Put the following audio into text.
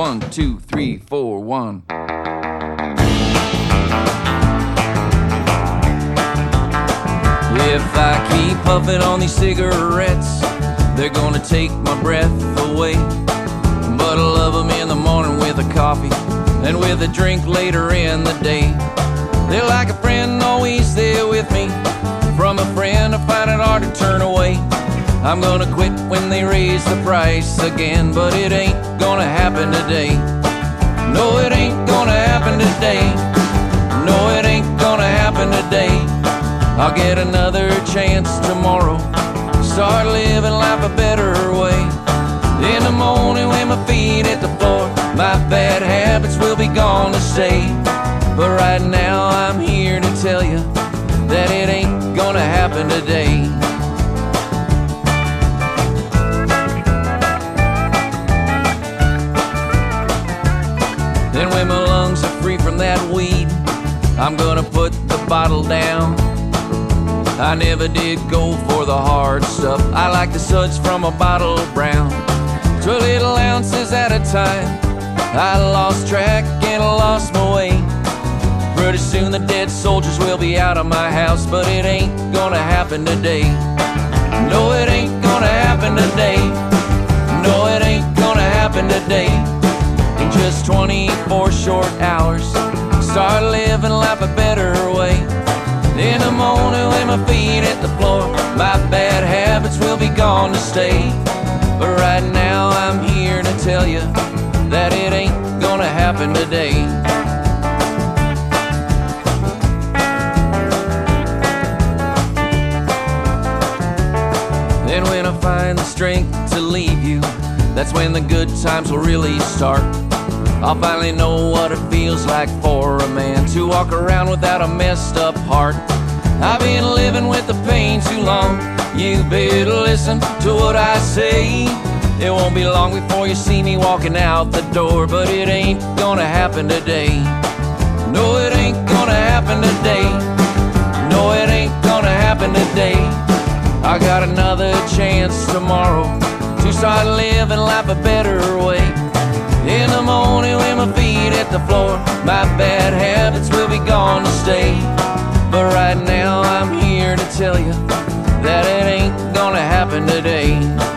1, 2, 3, 4, 1. If I keep puffing on these cigarettes, they're gonna take my breath away. But I love them in the morning with a coffee and with a drink later in the day. They're like a friend, always there with me. From a friend I find it hard to turn away. I'm gonna quit when they raise the price again, but it ain't gonna happen today. No, it ain't gonna happen today. No, it ain't gonna happen today. I'll get another chance tomorrow. Start living life a better way. In the morning when my feet hit the floor, my bad habits will be gone to stay. But right now I'm here to tell you that it ain't gonna happen today. Then when my lungs are free from that weed, I'm gonna put the bottle down. I never did go for the hard stuff. I like the suds from a bottle of brown. 12 little ounces at a time. I lost track and I lost my way. Pretty soon the dead soldiers will be out of my house, but it ain't gonna happen today. No, it ain't gonna happen today. No, it ain't gonna happen today. In just 24 short hours, start living life a better way. In the morning when my feet hit the floor, my bad habits will be gone to stay. But right now I'm here to tell you that it ain't gonna happen today. Then when I find the strength to leave you, that's when the good times will really start. I'll finally know what it feels like for a man to walk around without a messed up heart. I've been living with the pain too long. You better listen to what I say. It won't be long before you see me walking out the door, but it ain't gonna happen today. No, it ain't gonna happen today. No, it ain't gonna happen today. I got another chance tomorrow to start living life a better way. In the morning when my feet hit the floor, my bad habits will be gone to stay. But right now I'm here to tell you that it ain't gonna happen today.